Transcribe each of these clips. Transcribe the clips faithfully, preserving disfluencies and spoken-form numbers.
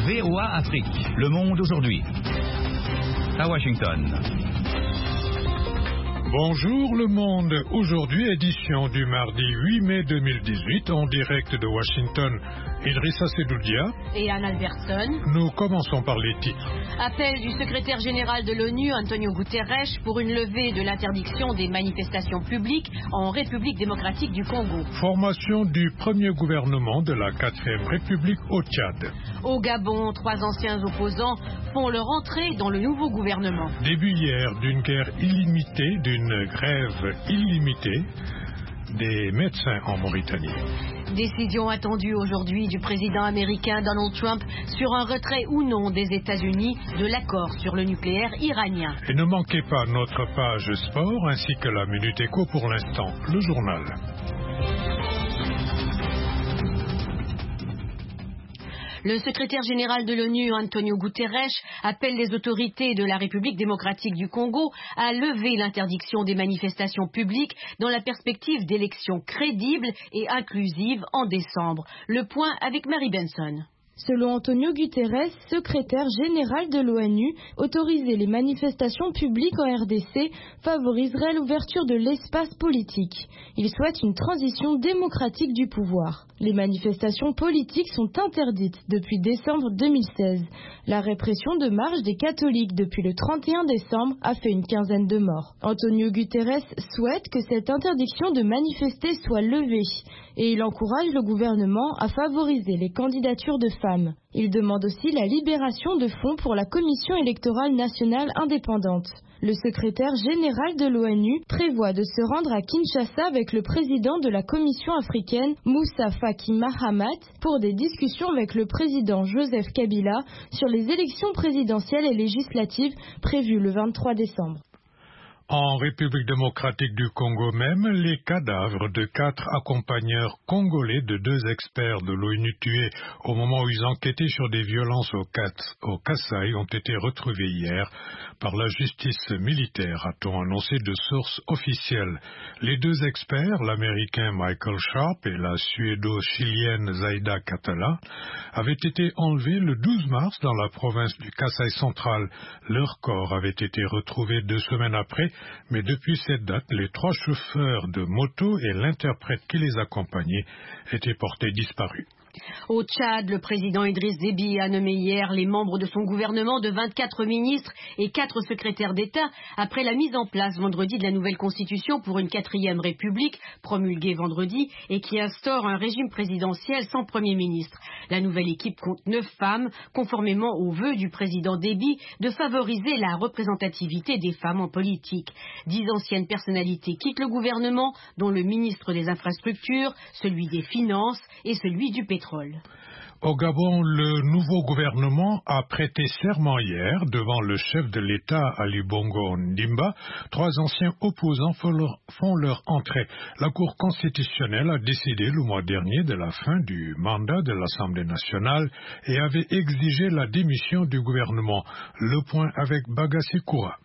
V O A Afrique. Le monde aujourd'hui. À Washington. Bonjour le monde. Aujourd'hui, édition du mardi huit mai deux mille dix-huit, en direct de Washington. Idrissa Sedoudia et Anne Albertson. Nous commençons par les titres. Appel du secrétaire général de l'ONU, Antonio Guterres, pour une levée de l'interdiction des manifestations publiques en République démocratique du Congo. Formation du premier gouvernement de la quatrième République au Tchad. Au Gabon, trois anciens opposants font leur entrée dans le nouveau gouvernement. Début hier d'une guerre illimitée, d'une grève illimitée des médecins en Mauritanie. Décision attendue aujourd'hui du président américain Donald Trump sur un retrait ou non des États-Unis de l'accord sur le nucléaire iranien. Et ne manquez pas notre page sport ainsi que la Minute Éco pour l'instant, le journal. Le secrétaire général de l'ONU, Antonio Guterres, appelle les autorités de la République démocratique du Congo à lever l'interdiction des manifestations publiques dans la perspective d'élections crédibles et inclusives en décembre. Le point avec Mary Benson. Selon Antonio Guterres, secrétaire général de l'ONU, autoriser les manifestations publiques en R D C favoriserait l'ouverture de l'espace politique. Il souhaite une transition démocratique du pouvoir. Les manifestations politiques sont interdites depuis décembre deux mille seize. La répression de marche des catholiques depuis le trente et un décembre a fait une quinzaine de morts. Antonio Guterres souhaite que cette interdiction de manifester soit levée et il encourage le gouvernement à favoriser les candidatures de femmes. Il demande aussi la libération de fonds pour la Commission électorale nationale indépendante. Le secrétaire général de l'ONU prévoit de se rendre à Kinshasa avec le président de la Commission africaine, Moussa Faki Mahamat, pour des discussions avec le président Joseph Kabila sur les élections présidentielles et législatives prévues le vingt-trois décembre. En République démocratique du Congo même, les cadavres de quatre accompagneurs congolais de deux experts de l'ONU tués au moment où ils enquêtaient sur des violences au, au Kasaï ont été retrouvés hier par la justice militaire, a-t-on annoncé de sources officielles. Les deux experts, l'américain Michael Sharp et la suédo-chilienne Zaida Catala, avaient été enlevés le douze mars dans la province du Kasaï central. Leur corps avait été retrouvé deux semaines après. Mais depuis cette date, les trois chauffeurs de moto et l'interprète qui les accompagnait étaient portés disparus. Au Tchad, le président Idriss Déby a nommé hier les membres de son gouvernement de vingt-quatre ministres et quatre secrétaires d'État après la mise en place vendredi de la nouvelle constitution pour une quatrième république promulguée vendredi et qui instaure un régime présidentiel sans premier ministre. La nouvelle équipe compte neuf femmes, conformément aux vœux du président Déby de favoriser la représentativité des femmes en politique. Dix anciennes personnalités quittent le gouvernement, dont le ministre des Infrastructures, celui des Finances et celui du Pétrole. Au Gabon, le nouveau gouvernement a prêté serment hier devant le chef de l'État Ali Bongo Ondimba. Trois anciens opposants font leur, font leur entrée. La Cour constitutionnelle a décidé le mois dernier de la fin du mandat de l'Assemblée nationale et avait exigé la démission du gouvernement. Le point avec Bagassi Koura.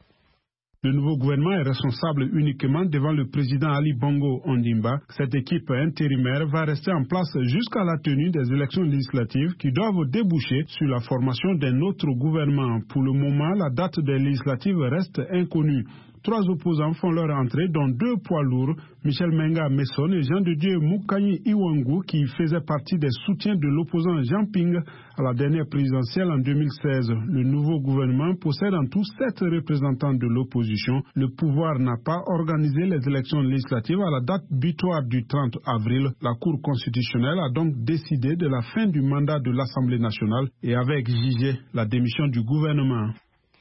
Le nouveau gouvernement est responsable uniquement devant le président Ali Bongo Ondimba. Cette équipe intérimaire va rester en place jusqu'à la tenue des élections législatives qui doivent déboucher sur la formation d'un autre gouvernement. Pour le moment, la date des législatives reste inconnue. Trois opposants font leur entrée, dont deux poids lourds, Michel Menga Messon et Jean de Dieu Moukanyi Iwangu, qui faisaient partie des soutiens de l'opposant Jean Ping à la dernière présidentielle en deux mille seize. Le nouveau gouvernement possède en tout sept représentants de l'opposition. Le pouvoir n'a pas organisé les élections législatives à la date butoir du trente avril. La Cour constitutionnelle a donc décidé de la fin du mandat de l'Assemblée nationale et avait exigé la démission du gouvernement.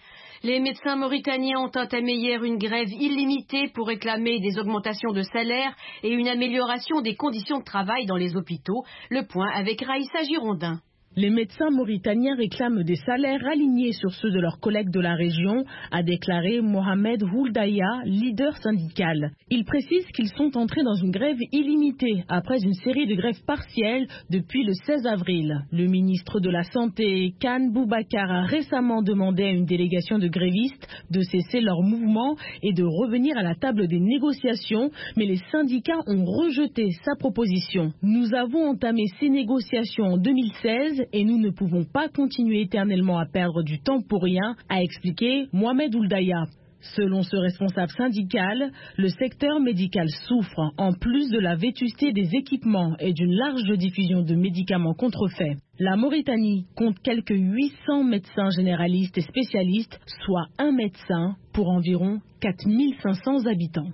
Les médecins mauritaniens ont entamé hier une grève illimitée pour réclamer des augmentations de salaire et une amélioration des conditions de travail dans les hôpitaux. Le point avec Raïssa Girondin. Les médecins mauritaniens réclament des salaires alignés sur ceux de leurs collègues de la région, a déclaré Mohamed Houldaya, leader syndical. Il précise qu'ils sont entrés dans une grève illimitée après une série de grèves partielles depuis le seize avril. Le ministre de la Santé, Khan Boubacar, a récemment demandé à une délégation de grévistes de cesser leur mouvement et de revenir à la table des négociations, mais les syndicats ont rejeté sa proposition. Nous avons entamé ces négociations en deux mille seize et nous ne pouvons pas continuer éternellement à perdre du temps pour rien, a expliqué Mohamed Ould-Daya. Selon ce responsable syndical, le secteur médical souffre, en plus de la vétusté des équipements et d'une large diffusion de médicaments contrefaits. La Mauritanie compte quelques huit cents médecins généralistes et spécialistes, soit un médecin pour environ quatre mille cinq cents habitants.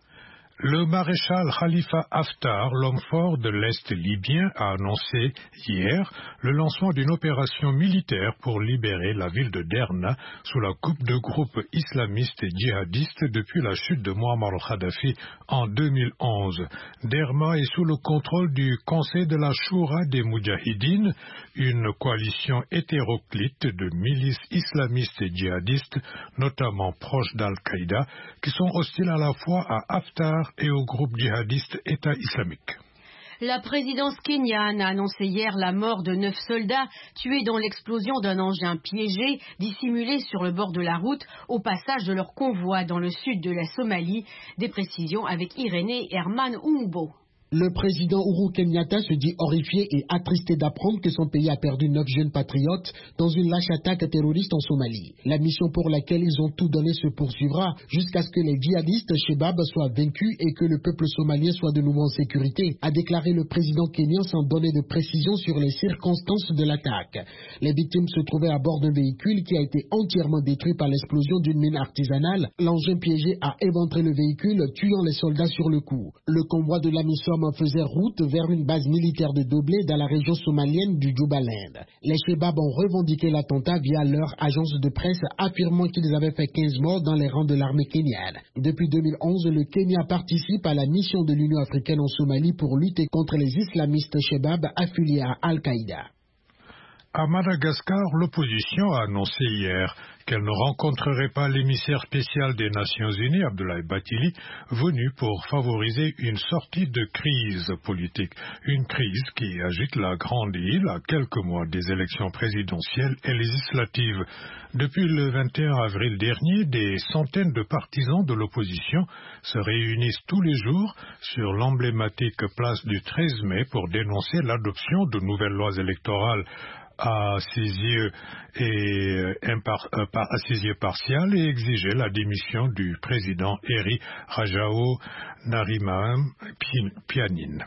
Le maréchal Khalifa Haftar, l'homme fort de l'Est libyen, a annoncé hier le lancement d'une opération militaire pour libérer la ville de Derna sous la coupe de groupes islamistes et djihadistes depuis la chute de Muammar al-Kadhafi en deux mille onze. Derna est sous le contrôle du Conseil de la Choura des Moudjahidines, une coalition hétéroclite de milices islamistes et djihadistes, notamment proches d'Al-Qaïda, qui sont hostiles à la fois à Haftar et au groupe djihadiste État islamique. La présidence kenyane a annoncé hier la mort de neuf soldats tués dans l'explosion d'un engin piégé dissimulé sur le bord de la route au passage de leur convoi dans le sud de la Somalie. Des précisions avec Irénée Herman Oumbo. Le président Uhuru Kenyatta se dit horrifié et attristé d'apprendre que son pays a perdu neuf jeunes patriotes dans une lâche attaque terroriste en Somalie. La mission pour laquelle ils ont tout donné se poursuivra jusqu'à ce que les djihadistes Shebab soient vaincus et que le peuple somalien soit de nouveau en sécurité, a déclaré le président kenyan sans donner de précision sur les circonstances de l'attaque. Les victimes se trouvaient à bord d'un véhicule qui a été entièrement détruit par l'explosion d'une mine artisanale. L'engin piégé a éventré le véhicule, tuant les soldats sur le coup. Le convoi de la mission faisait route vers une base militaire de Doblé dans la région somalienne du Jubaland. Les Shebab ont revendiqué l'attentat via leur agence de presse, affirmant qu'ils avaient fait quinze morts dans les rangs de l'armée kenyane. Depuis deux mille onze, le Kenya participe à la mission de l'Union africaine en Somalie pour lutter contre les islamistes Shebab affiliés à Al-Qaïda. À Madagascar, l'opposition a annoncé hier qu'elle ne rencontrerait pas l'émissaire spécial des Nations Unies, Abdoulaye Bathily, venu pour favoriser une sortie de crise politique. Une crise qui agite la grande île à quelques mois des élections présidentielles et législatives. Depuis le vingt et un avril dernier, des centaines de partisans de l'opposition se réunissent tous les jours sur l'emblématique place du treize mai pour dénoncer l'adoption de nouvelles lois électorales à ses yeux et impar, euh, par, à ses yeux partial et exiger la démission du président Eri Rajao Nariman Pianine.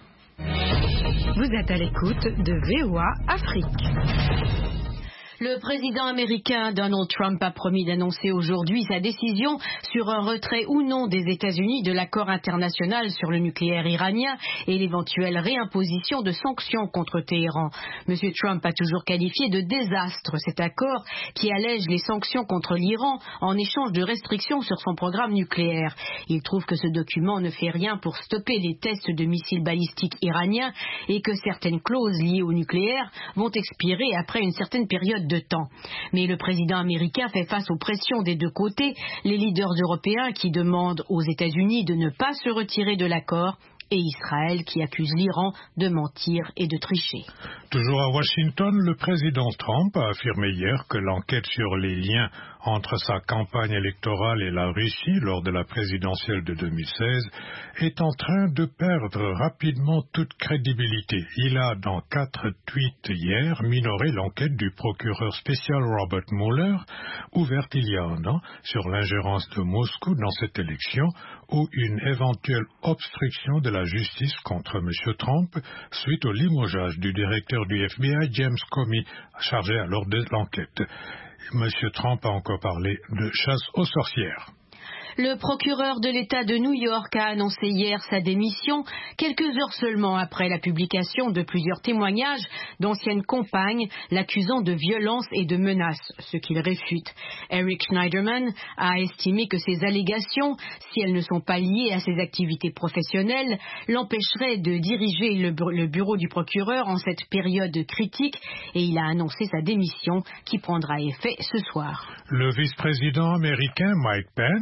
Vous êtes à l'écoute de V O A Afrique. Le président américain Donald Trump a promis d'annoncer aujourd'hui sa décision sur un retrait ou non des États-Unis de l'accord international sur le nucléaire iranien et l'éventuelle réimposition de sanctions contre Téhéran. Monsieur Trump a toujours qualifié de désastre cet accord qui allège les sanctions contre l'Iran en échange de restrictions sur son programme nucléaire. Il trouve que ce document ne fait rien pour stopper les tests de missiles balistiques iraniens et que certaines clauses liées au nucléaire vont expirer après une certaine période de temps. Mais le président américain fait face aux pressions des deux côtés, les leaders européens qui demandent aux États-Unis de ne pas se retirer de l'accord et Israël qui accuse l'Iran de mentir et de tricher. Toujours à Washington, le président Trump a affirmé hier que l'enquête sur les liens entre sa campagne électorale et la Russie lors de la présidentielle de deux mille seize est en train de perdre rapidement toute crédibilité. Il a, dans quatre tweets hier, minoré l'enquête du procureur spécial Robert Mueller, ouverte il y a un an, sur l'ingérence de Moscou dans cette élection ou une éventuelle obstruction de la justice contre M. Trump suite au limogeage du directeur du F B I, James Comey, chargé alors de l'enquête. M. Trump a encore parlé de chasse aux sorcières. Le procureur de l'État de New York a annoncé hier sa démission, quelques heures seulement après la publication de plusieurs témoignages d'anciennes compagnes l'accusant de violence et de menaces, ce qu'il réfute. Eric Schneiderman a estimé que ces allégations, si elles ne sont pas liées à ses activités professionnelles, l'empêcheraient de diriger le, bu- le bureau du procureur en cette période critique et il a annoncé sa démission qui prendra effet ce soir. Le vice-président américain Mike Pence a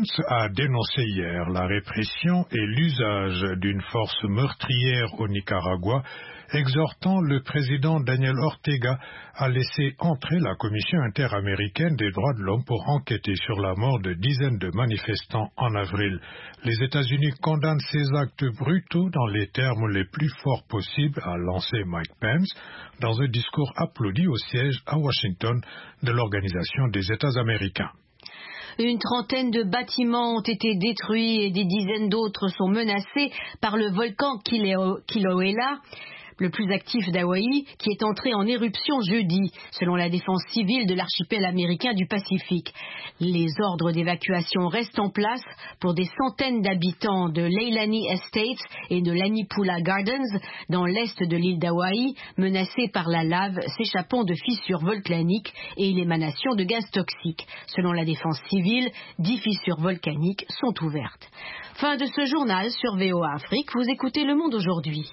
a dénoncé hier la répression et l'usage d'une force meurtrière au Nicaragua, exhortant le président Daniel Ortega à laisser entrer la Commission interaméricaine des droits de l'homme pour enquêter sur la mort de dizaines de manifestants en avril. Les États-Unis condamnent ces actes brutaux dans les termes les plus forts possibles, a lancé Mike Pence dans un discours applaudi au siège à Washington de l'Organisation des États américains. Une trentaine de bâtiments ont été détruits et des dizaines d'autres sont menacés par le volcan Kilauea, le plus actif d'Hawaï, qui est entré en éruption jeudi, selon la défense civile de l'archipel américain du Pacifique. Les ordres d'évacuation restent en place pour des centaines d'habitants de Leilani Estates et de Lanipula Gardens, dans l'est de l'île d'Hawaï, menacés par la lave s'échappant de fissures volcaniques et l'émanation de gaz toxiques. Selon la défense civile, dix fissures volcaniques sont ouvertes. Fin de ce journal sur V O A Afrique. Vous écoutez Le Monde aujourd'hui.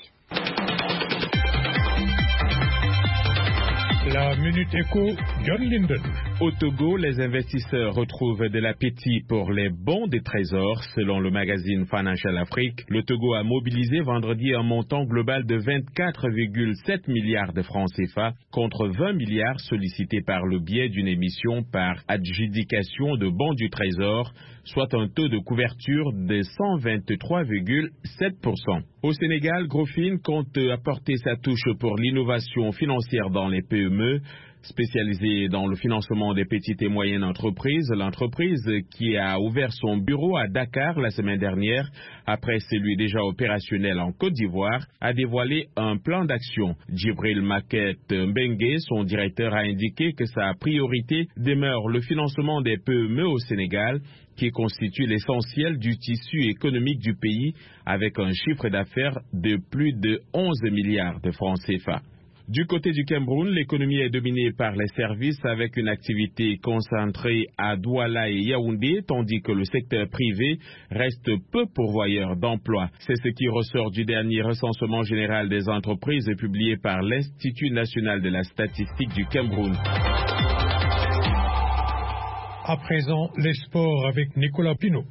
La Minute Éco, John Linden. Au Togo, les investisseurs retrouvent de l'appétit pour les bons des trésors. Selon le magazine Financial Afrique, le Togo a mobilisé vendredi un montant global de vingt-quatre virgule sept milliards de francs C F A contre vingt milliards sollicités par le biais d'une émission par adjudication de bons du trésor, soit un taux de couverture de cent vingt-trois virgule sept pour cent. Au Sénégal, Grofin compte apporter sa touche pour l'innovation financière dans les P M E. Spécialisée dans le financement des petites et moyennes entreprises, l'entreprise qui a ouvert son bureau à Dakar la semaine dernière, après celui déjà opérationnel en Côte d'Ivoire, a dévoilé un plan d'action. Djibril Maket Mbengue, son directeur, a indiqué que sa priorité demeure le financement des P M E au Sénégal, qui constitue l'essentiel du tissu économique du pays, avec un chiffre d'affaires de plus de onze milliards de francs C F A. Du côté du Cameroun, l'économie est dominée par les services avec une activité concentrée à Douala et Yaoundé, tandis que le secteur privé reste peu pourvoyeur d'emplois. C'est ce qui ressort du dernier recensement général des entreprises publié par l'Institut national de la statistique du Cameroun. À présent, les sports avec Nicolas Pinault.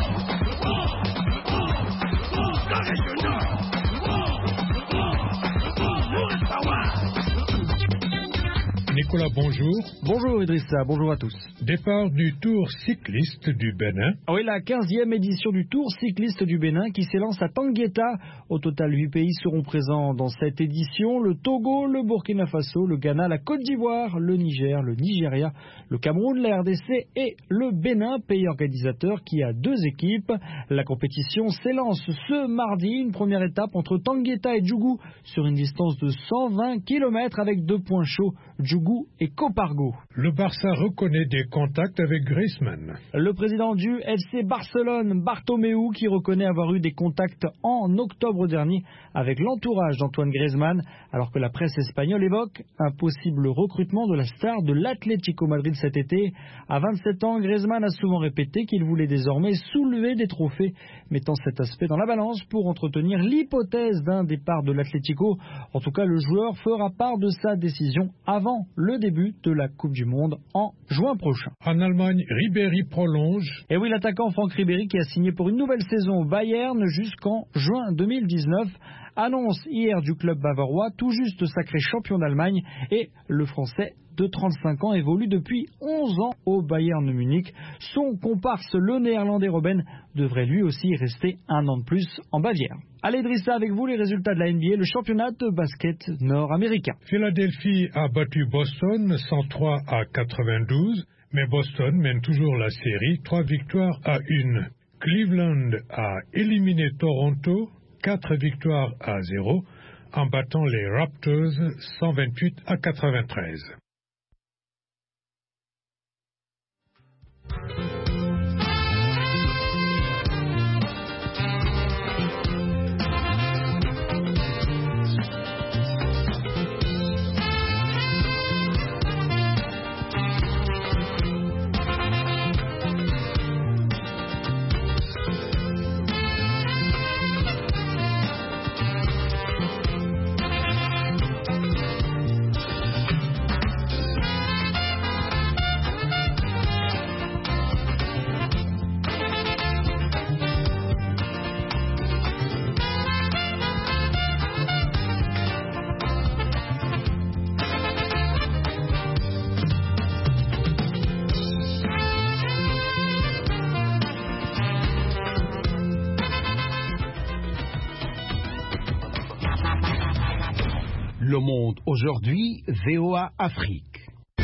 Nicolas, bonjour. Bonjour Idrissa, bonjour à tous. Départ du Tour cycliste du Bénin. Oui, la quinzième édition du Tour cycliste du Bénin qui s'élance à Tangueta. Au total, huit pays seront présents dans cette édition. Le Togo, le Burkina Faso, le Ghana, la Côte d'Ivoire, le Niger, le Nigeria, le Cameroun, la R D C et le Bénin, pays organisateur qui a deux équipes. La compétition s'élance ce mardi, une première étape entre Tangueta et Djougou sur une distance de cent vingt kilomètres avec deux points chauds, Djougou et Copargo. Le Barça reconnaît des contacts avec Griezmann. Le président du F C Barcelone, Bartomeu, qui reconnaît avoir eu des contacts en octobre dernier avec l'entourage d'Antoine Griezmann, alors que la presse espagnole évoque un possible recrutement de la star de l'Atlético Madrid cet été. À vingt-sept ans, Griezmann a souvent répété qu'il voulait désormais soulever des trophées, mettant cet aspect dans la balance pour entretenir l'hypothèse d'un départ de l'Atlético. En tout cas, le joueur fera part de sa décision avant le début de la Coupe du Monde en juin prochain. En Allemagne, Ribéry prolonge. Et oui, l'attaquant Franck Ribéry, qui a signé pour une nouvelle saison au Bayern jusqu'en juin deux mille dix-neuf, annonce hier du club bavarois, tout juste sacré champion d'Allemagne, et le Français de trente-cinq ans évolue depuis onze ans au Bayern Munich. Son comparse, le Néerlandais Robben, devrait lui aussi rester un an de plus en Bavière. Allez Idrissa, avec vous les résultats de la N B A, le championnat de basket nord-américain. Philadelphie a battu Boston cent trois à quatre-vingt-douze, mais Boston mène toujours la série, trois victoires à une. Cleveland a éliminé Toronto, quatre victoires à zéro, en battant les Raptors cent vingt-huit à quatre-vingt-treize. Le Monde aujourd'hui, V O A Afrique.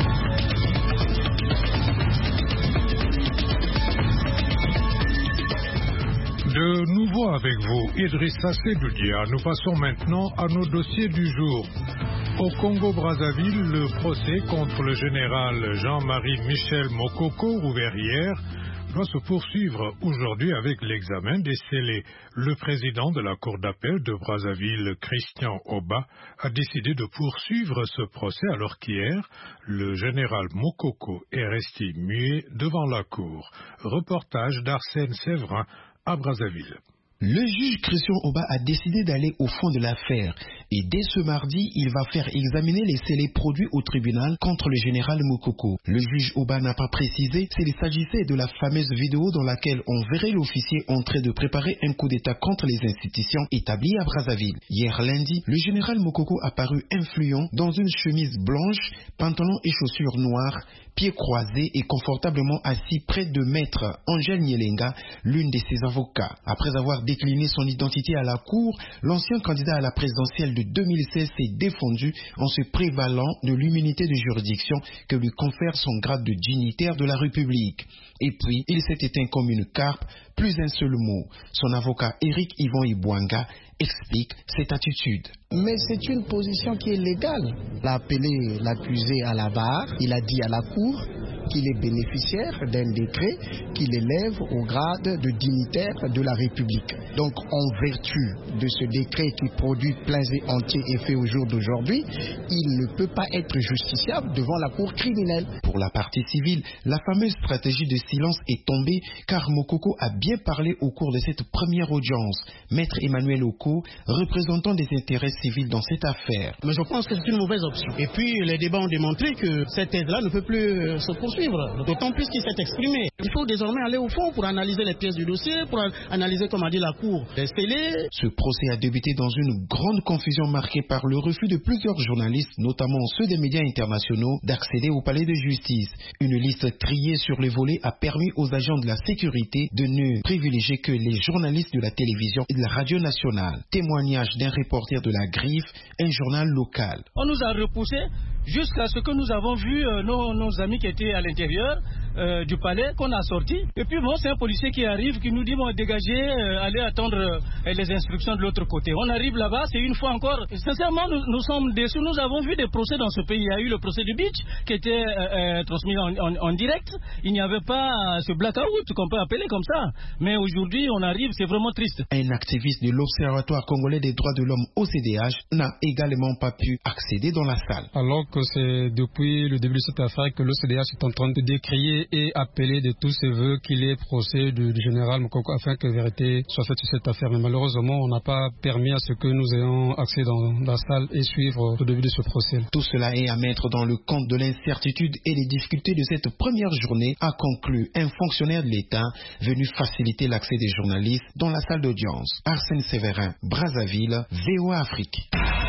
De nouveau avec vous, Idrissa Seydoudia. Nous passons maintenant à nos dossiers du jour. Au Congo-Brazzaville, le procès contre le général Jean-Marie Michel Mokoko, ouvert hier, doit se poursuivre aujourd'hui avec l'examen des scellés. Le président de la Cour d'appel de Brazzaville, Christian Oba, a décidé de poursuivre ce procès alors qu'hier, le général Mokoko est resté muet devant la Cour. Reportage d'Arsène Séverin à Brazzaville. Le juge Christian Oba a décidé d'aller au fond de l'affaire et dès ce mardi, il va faire examiner les scellés produits au tribunal contre le général Mokoko. Le juge Oba n'a pas précisé s'il s'agissait de la fameuse vidéo dans laquelle on verrait l'officier en train de préparer un coup d'État contre les institutions établies à Brazzaville. Hier lundi, le général Mokoko a paru influent dans une chemise blanche, pantalon et chaussures noires, pieds croisés et confortablement assis près de maître Angèle Nyelenga, l'une de ses avocats. Après avoir décliné son identité à la cour, l'ancien candidat à la présidentielle de deux mille seize s'est défendu en se prévalant de l'immunité de juridiction que lui confère son grade de dignitaire de la République. Et puis, il s'est éteint comme une carpe, plus un seul mot. Son avocat Éric Yvon Ibwanga explique cette attitude. Mais c'est une position qui est légale. Il a appelé l'accusé à la barre, il a dit à la cour qu'il est bénéficiaire d'un décret qui l'élève au grade de dignitaire de la République. Donc, en vertu de ce décret qui produit plein et entiers effets au jour d'aujourd'hui, il ne peut pas être justiciable devant la cour criminelle. Pour la partie civile, la fameuse stratégie de silence est tombée car Mokoko a bien parlé au cours de cette première audience. Maître Emmanuel Oko, représentant des intérêts civils dans cette affaire. Mais je pense que c'est une mauvaise option. Et puis, les débats ont démontré que cette aide-là ne peut plus se poursuivre. D'autant plus qu'il s'est exprimé. Il faut désormais aller au fond pour analyser les pièces du dossier, pour analyser, comme a dit la Cour, les scellés. Ce procès a débuté dans une grande confusion marquée par le refus de plusieurs journalistes, notamment ceux des médias internationaux, d'accéder au palais de justice. Une liste triée sur les volets a permis aux agents de la sécurité de ne privilégier que les journalistes de la télévision et de la radio nationale. Témoignage d'un reporter de la Griffe, un journal local. On nous a repoussés jusqu'à ce que nous avons vu euh, nos, nos amis qui étaient à l'intérieur euh, du palais, qu'on a sorti. Et puis bon, c'est un policier qui arrive, qui nous dit bon, dégagez, euh, allez attendre euh, les instructions de l'autre côté. On arrive là-bas, c'est une fois encore. Sincèrement, nous, nous sommes déçus. Nous avons vu des procès dans ce pays. Il y a eu le procès du Beach qui était euh, euh, transmis en, en, en direct. Il n'y avait pas euh, ce blackout qu'on peut appeler comme ça. Mais aujourd'hui, on arrive, c'est vraiment triste. Un activiste de l'Observatoire congolais des droits de l'homme O C D H n'a également pas pu accéder dans la salle. Alors que c'est depuis le début de cette affaire que l'O C D H est en train de décrier et appeler de tous ses voeux qu'il y ait procès du, du général Mokoko afin que vérité soit faite sur cette affaire. Mais malheureusement, on n'a pas permis à ce que nous ayons accès dans, dans la salle et suivre le début de ce procès. Tout cela est à mettre dans le compte de l'incertitude et des difficultés de cette première journée, a conclu un fonctionnaire de l'État venu faciliter l'accès des journalistes dans la salle d'audience. Arsène Séverin, Brazzaville, V O A Afrique.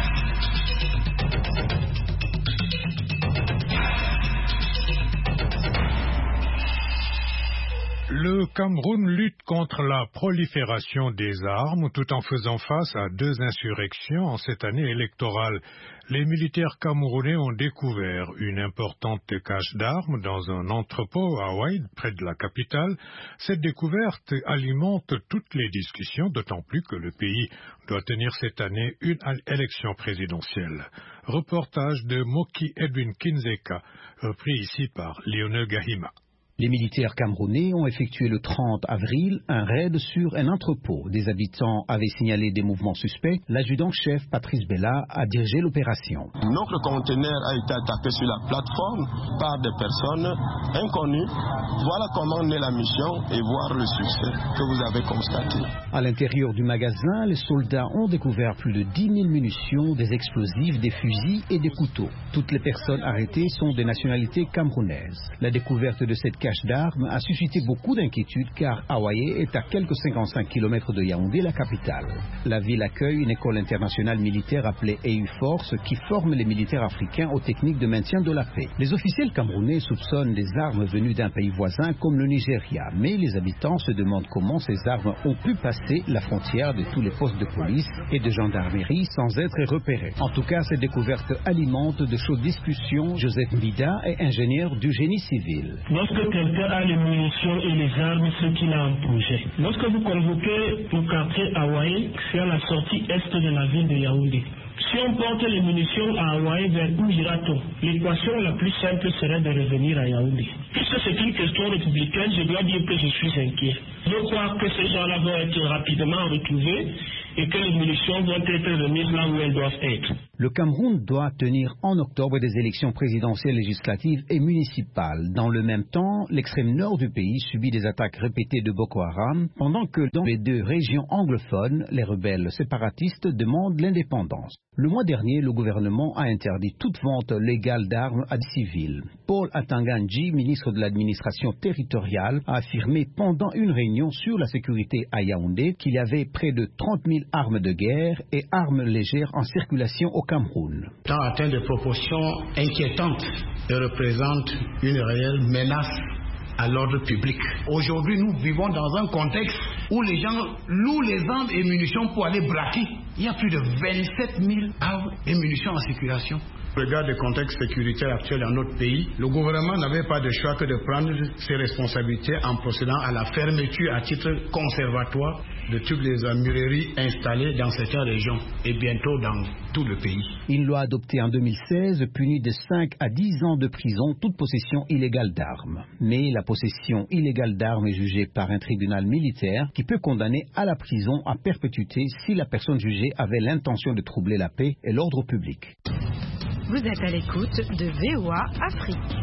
Le Cameroun lutte contre la prolifération des armes tout en faisant face à deux insurrections en cette année électorale. Les militaires camerounais ont découvert une importante cache d'armes dans un entrepôt à Ouaïd, près de la capitale. Cette découverte alimente toutes les discussions, d'autant plus que le pays doit tenir cette année une élection présidentielle. Reportage de Moki Edwin Kinzeka, repris ici par Léonel Gahima. Les militaires camerounais ont effectué le trente avril un raid sur un entrepôt. Des habitants avaient signalé des mouvements suspects. L'adjudant-chef Patrice Bella a dirigé l'opération. Notre conteneur a été attaqué sur la plateforme par des personnes inconnues. Voilà comment naît la mission et voir le succès que vous avez constaté. À l'intérieur du magasin, les soldats ont découvert plus de dix mille munitions, des explosifs, des fusils et des couteaux. Toutes les personnes arrêtées sont des nationalités camerounaises. La découverte de cette cache pillage d'armes a suscité beaucoup d'inquiétudes car Awaye est à quelques cinquante-cinq kilomètres de Yaoundé, la capitale. La ville accueille une école internationale militaire appelée E U Force qui forme les militaires africains aux techniques de maintien de la paix. Les officiels camerounais soupçonnent des armes venues d'un pays voisin comme le Nigeria, mais les habitants se demandent comment ces armes ont pu passer la frontière de tous les postes de police et de gendarmerie sans être repérées. En tout cas, cette découverte alimente de chaudes discussions. Joseph Mbida est ingénieur du génie civil. Lorsque quelqu'un a les munitions et les armes, c'est qu'il a un projet. Lorsque vous convoquez le quartier Awaye, c'est à la sortie est de la ville de Yaoundé. Si on porte les munitions à Awaye, vers où ira-t-on? L'équation la plus simple serait de revenir à Yaoundé. Puisque c'est une question républicaine, je dois dire que je suis inquiet. Je crois que ces gens-là vont être rapidement retrouvés et que les munitions vont être remises là où elles doivent être. Le Cameroun doit tenir en octobre des élections présidentielles, législatives et municipales. Dans le même temps, l'extrême nord du pays subit des attaques répétées de Boko Haram, pendant que dans les deux régions anglophones, les rebelles séparatistes demandent l'indépendance. Le mois dernier, le gouvernement a interdit toute vente légale d'armes à des civils. Paul Atanganji, ministre de l'administration territoriale, a affirmé pendant une réunion sur la sécurité à Yaoundé qu'il y avait près de trente mille armes de guerre et armes légères en circulation au Cameroun. Dans atteint de proportions inquiétantes et représente une réelle menace à l'ordre public. Aujourd'hui, nous vivons dans un contexte où les gens louent les armes et munitions pour aller braquer. Il y a plus de vingt-sept mille armes et munitions en circulation. Au regard du contexte sécuritaire actuel dans notre pays, le gouvernement n'avait pas de choix que de prendre ses responsabilités en procédant à la fermeture à titre conservatoire de toutes les armureries installées dans cette région et bientôt dans tout le pays. Une loi adoptée en deux mille seize punit de cinq à dix ans de prison toute possession illégale d'armes. Mais la possession illégale d'armes est jugée par un tribunal militaire qui peut condamner à la prison à perpétuité si la personne jugée avait l'intention de troubler la paix et l'ordre public. Vous êtes à l'écoute de V O A Afrique.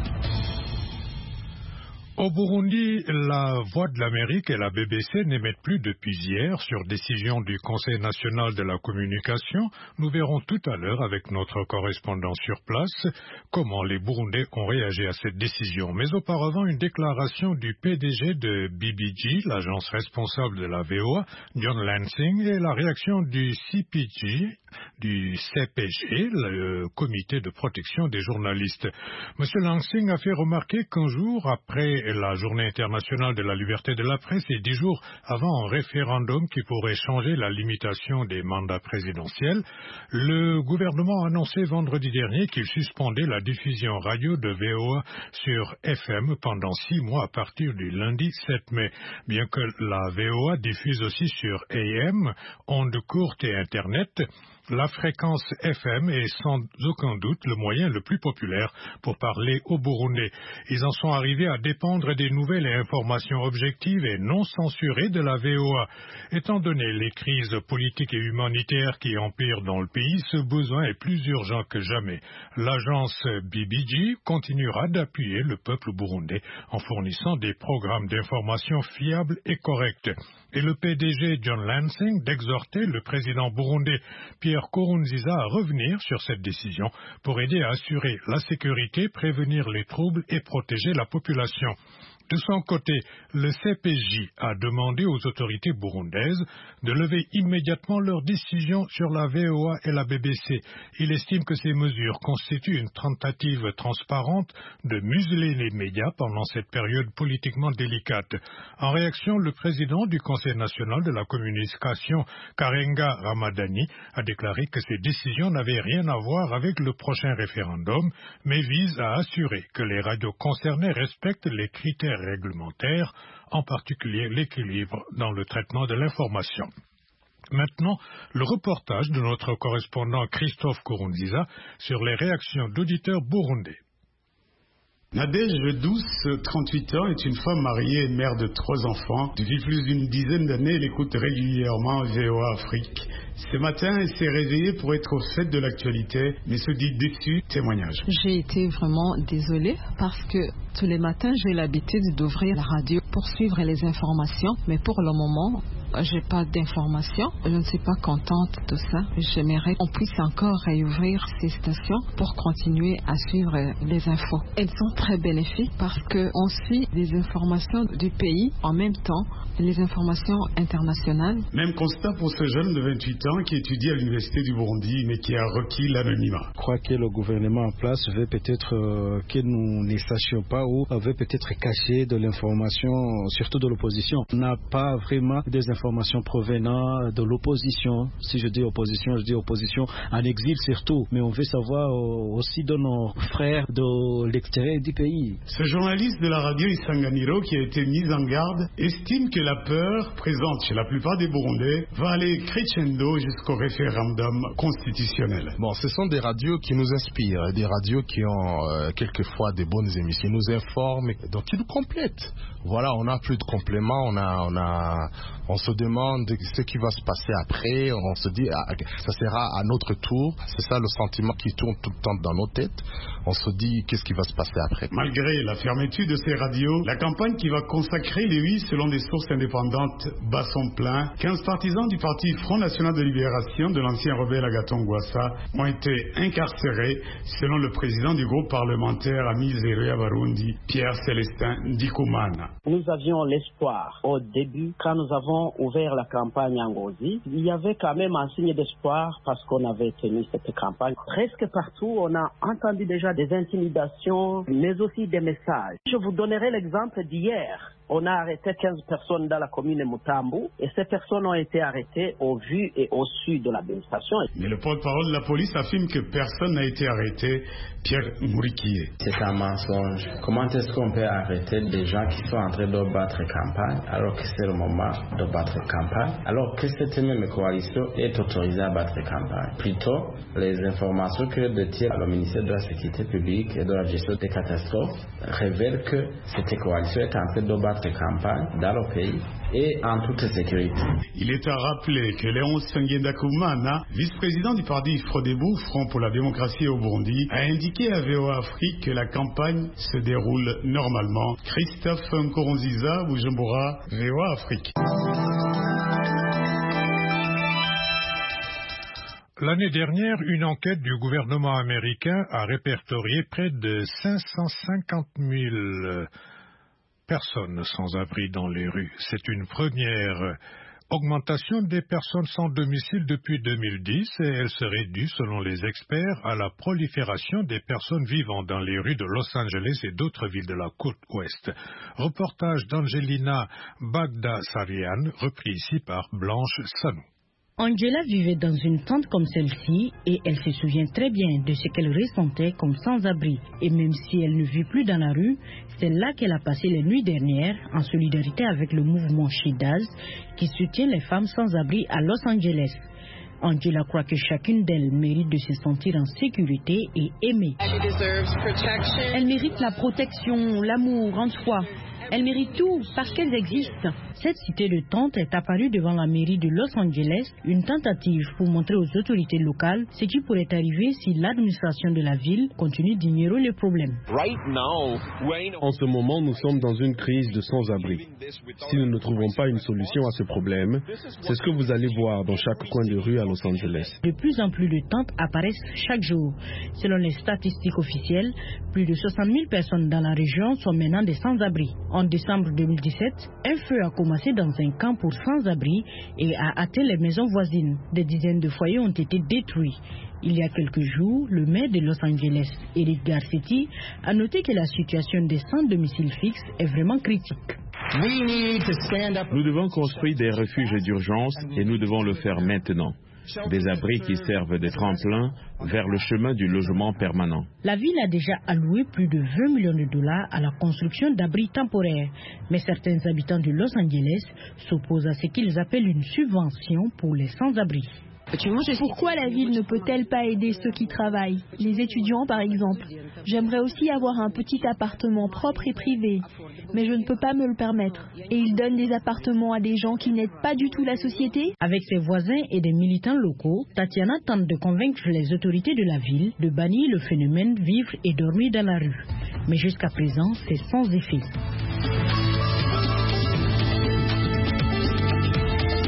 Au Burundi, la Voix de l'Amérique et la B B C n'émettent plus depuis hier sur décision du Conseil national de la communication. Nous verrons tout à l'heure avec notre correspondant sur place comment les Burundais ont réagi à cette décision. Mais auparavant, une déclaration du P D G de B B G, l'agence responsable de la V O A, John Lansing, et la réaction du C P G, du C P G, le comité de protection des journalistes. Monsieur Lansing a fait remarquer qu'un jour après la journée internationale de la liberté de la presse et dix jours avant un référendum qui pourrait changer la limitation des mandats présidentiels, le gouvernement a annoncé vendredi dernier qu'il suspendait la diffusion radio de V O A sur F M pendant six mois à partir du lundi sept mai. Bien que la V O A diffuse aussi sur A M, ondes courtes et Internet, la fréquence F M est sans aucun doute le moyen le plus populaire pour parler aux Burundais. Ils en sont arrivés à dépendre des nouvelles et informations objectives et non censurées de la V O A. Étant donné les crises politiques et humanitaires qui empirent dans le pays, ce besoin est plus urgent que jamais. L'agence B B G continuera d'appuyer le peuple burundais en fournissant des programmes d'information fiables et corrects. Et le P D G John Lansing d'exhorter le président burundais Pierre Nkurunziza à revenir sur cette décision pour aider à assurer la sécurité, prévenir les troubles et protéger la population. De son côté, le C P J a demandé aux autorités burundaises de lever immédiatement leurs décisions sur la V O A et la B B C. Il estime que ces mesures constituent une tentative transparente de museler les médias pendant cette période politiquement délicate. En réaction, le président du Conseil national de la communication, Karenga Ramadani, a déclaré que ces décisions n'avaient rien à voir avec le prochain référendum, mais visent à assurer que les radios concernées respectent les critères réglementaires, en particulier l'équilibre dans le traitement de l'information. Maintenant, le reportage de notre correspondant Christophe Nkurunziza sur les réactions d'auditeurs burundais. Nadège Douce, trente-huit ans, est une femme mariée et mère de trois enfants. Depuis plus d'une dizaine d'années, elle écoute régulièrement V O A Afrique. Ce matin, elle s'est réveillée pour être au fait de l'actualité, mais se dit déçue. Témoignage. J'ai été vraiment désolée parce que tous les matins, j'ai l'habitude d'ouvrir la radio pour suivre les informations, mais pour le moment, j'ai pas d'informations. Je ne suis pas contente de ça. J'aimerais qu'on puisse encore réouvrir ces stations pour continuer à suivre les infos. Elles sont très bénéfiques parce qu'on suit les informations du pays en même temps, les informations internationales. Même constat pour ce jeune de vingt-huit ans qui étudie à l'université du Burundi mais qui a requis l'anonymat. Je crois que le gouvernement en place veut peut-être euh, que nous ne sachions pas ou veut peut-être cacher de l'information, surtout de l'opposition. On n'a pas vraiment des informations provenant de l'opposition. Si je dis opposition, je dis opposition en exil surtout. Mais on veut savoir aussi de nos frères de l'extérieur du pays. Ce journaliste de la radio Isanganiro qui a été mis en garde estime que la peur présente chez la plupart des Burundais va aller crescendo jusqu'au référendum constitutionnel. Bon, ce sont des radios qui nous inspirent, des radios qui ont euh, quelquefois des bonnes émissions, nous informent, donc qui nous complètent. Voilà, on n'a plus de compléments, on a, on a, on se demande ce qui va se passer après, on se dit, ah, ça sera à notre tour. C'est ça le sentiment qui tourne tout le temps dans nos têtes. On se dit, qu'est-ce qui va se passer après? Malgré la fermeture de ces radios, la campagne qui va consacrer les huit selon des sources indépendantes bat son plein. quinze partisans du parti Front National de Libération de l'ancien rebelle Agathon Rwasa ont été incarcérés selon le président du groupe parlementaire Amizero ya Barundi, Pierre Célestin Ndikumana. Nous avions l'espoir au début, quand nous avons ouvert la campagne en Ngozi, il y avait quand même un signe d'espoir parce qu'on avait tenu cette campagne. Presque partout, on a entendu déjà des intimidations, mais aussi des messages. Je vous donnerai l'exemple d'hier. On a arrêté quinze personnes dans la commune de Mutambu et ces personnes ont été arrêtées au vu et au su de l'administration. Mais le porte-parole de la police affirme que personne n'a été arrêté. Pierre Mourikié. C'est un mensonge. Comment est-ce qu'on peut arrêter des gens qui sont en train de battre campagne alors que c'est le moment de battre campagne, alors que cette même coalition est autorisée à battre campagne? Plutôt, les informations que détient le ministère de la Sécurité publique et de la gestion des catastrophes révèlent que cette coalition est en train de battre campagne dans le pays et en toute sécurité. Il est à rappeler que Léon Sengendakumana, vice-président du parti Frodebou, Front pour la démocratie au Burundi, a indiqué à V O A Afrique que la campagne se déroule normalement. Christophe Nkoronziza, Bujumbura, V O A Afrique. L'année dernière, une enquête du gouvernement américain a répertorié près de cinq cent cinquante mille personnes sans abri dans les rues. C'est une première augmentation des personnes sans domicile depuis deux mille dix et elle serait due, selon les experts, à la prolifération des personnes vivant dans les rues de Los Angeles et d'autres villes de la côte ouest. Reportage d'Angelina Bagdasarian, repris ici par Blanche Sanou. Angela vivait dans une tente comme celle-ci et elle se souvient très bien de ce qu'elle ressentait comme sans-abri. Et même si elle ne vit plus dans la rue, c'est là qu'elle a passé les nuits dernières en solidarité avec le mouvement Shidaz qui soutient les femmes sans-abri à Los Angeles. Angela croit que chacune d'elles mérite de se sentir en sécurité et aimée. Elle mérite la protection, l'amour en soi. Elle mérite tout parce qu'elles existent. Cette cité de tente est apparue devant la mairie de Los Angeles, une tentative pour montrer aux autorités locales ce qui pourrait arriver si l'administration de la ville continue d'ignorer le problème. En ce moment, nous sommes dans une crise de sans-abri. Si nous ne trouvons pas une solution à ce problème, c'est ce que vous allez voir dans chaque coin de rue à Los Angeles. De plus en plus de tentes apparaissent chaque jour. Selon les statistiques officielles, plus de soixante mille personnes dans la région sont maintenant des sans-abri. En décembre deux mille dix-sept, un feu a commencé dans un camp pour sans-abri et a atteint les maisons voisines. Des dizaines de foyers ont été détruits. Il y a quelques jours, le maire de Los Angeles, Eric Garcetti, a noté que la situation des sans-domicile fixe est vraiment critique. Nous devons construire des refuges d'urgence et nous devons le faire maintenant. Des abris qui servent de tremplin vers le chemin du logement permanent. La ville a déjà alloué plus de vingt millions de dollars à la construction d'abris temporaires. Mais certains habitants de Los Angeles s'opposent à ce qu'ils appellent une subvention pour les sans-abri. Pourquoi la ville ne peut-elle pas aider ceux qui travaillent, les étudiants par exemple? J'aimerais aussi avoir un petit appartement propre et privé, mais je ne peux pas me le permettre. Et ils donnent des appartements à des gens qui n'aident pas du tout la société? Avec ses voisins et des militants locaux, Tatiana tente de convaincre les autorités de la ville de bannir le phénomène vivre et dormir dans la rue. Mais jusqu'à présent, c'est sans effet.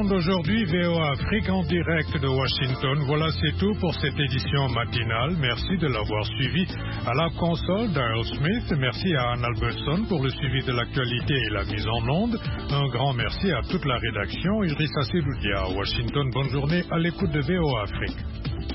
l'édition d'aujourd'hui V O A Afrique en direct de Washington. Voilà, c'est tout pour cette édition matinale. Merci de l'avoir suivi. À la console, Daryl Smith. Merci à Anne Albertson pour le suivi de l'actualité et la mise en onde. Un grand merci à toute la rédaction. Idrissa Seloudia à Washington. Bonne journée à l'écoute de V O A Afrique.